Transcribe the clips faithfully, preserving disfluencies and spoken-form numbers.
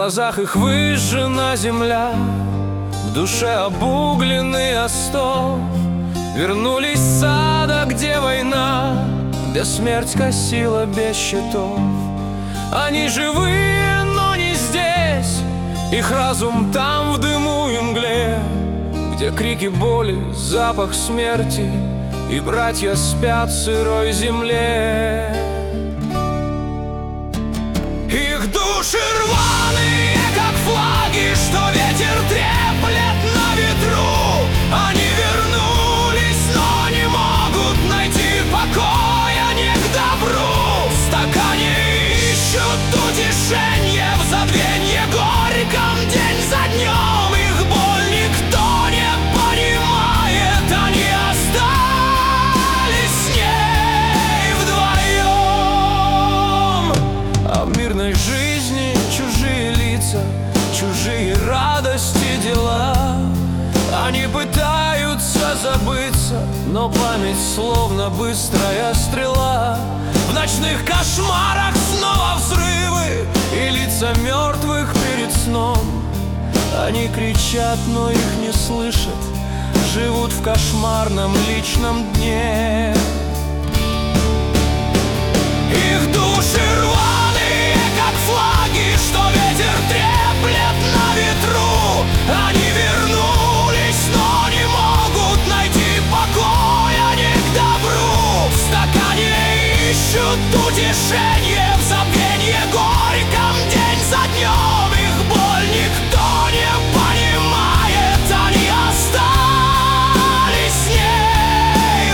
глазах их выжжена земля, в душе обугленный остов. Вернулись с сада, где война, где смерть косила без счетов. Они живые, но не здесь, их разум там в дыму и мгле, где крики боли, запах смерти, и братья спят в сырой земле. Их души рваные, как флаги, что ветер треплет на ветру. Они вернулись, но не могут найти покоя, не к добру. В стакане ищут утешенье, в забвенье горьком день за днем. Их боль никто не понимает, они остались с ней вдвоем. А в мирной жизни чужие лица, чужие радости, дела. Они пытаются забыться, но память словно быстрая стрела. В ночных кошмарах снова взрывы и лица мертвых перед сном. Они кричат, но их не слышат, живут в кошмарном личном дне. Их души рваные, как флаги, что ветер треплет на ветру. Они вернулись, но не могут найти покоя, не к добру. В стакане ищут утешенье, в забвенье горьком день за днем. Их боль никто не понимает, они остались с ней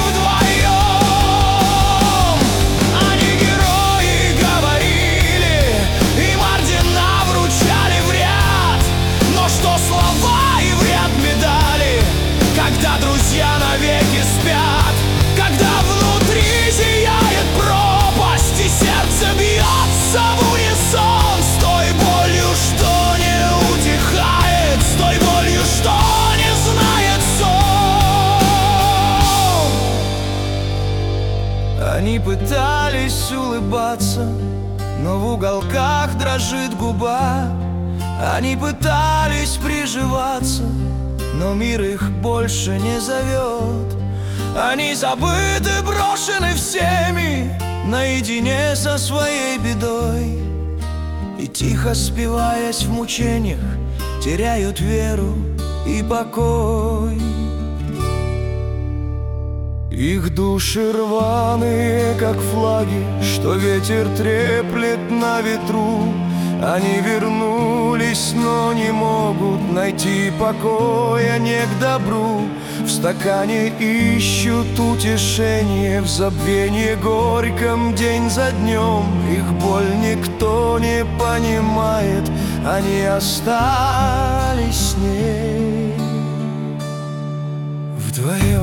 вдвоем. Они герои говорили, им ордена вручали в ряд. Но что слова и в ряд медали, когда друзья навеки спят, когда внутри зияет пропасть и сердце бьется в унисон с той болью, что не утихает, с той болью, что не знает сон. Они пытались улыбаться, но в уголках дрожит губа. Они пытались приживаться, но мир их больше не зовет. Они забыты, брошены всеми, наедине со своей бедой. И тихо спиваясь в мучениях, теряют веру и покой. Их души рваные, как флаги, что ветер треплет на ветру. Они вернулись, но не могут найти покоя, не к добру. В стакане ищут утешение, в забвенье горьком день за днем. Их боль никто не понимает, они остались с ней вдвоем.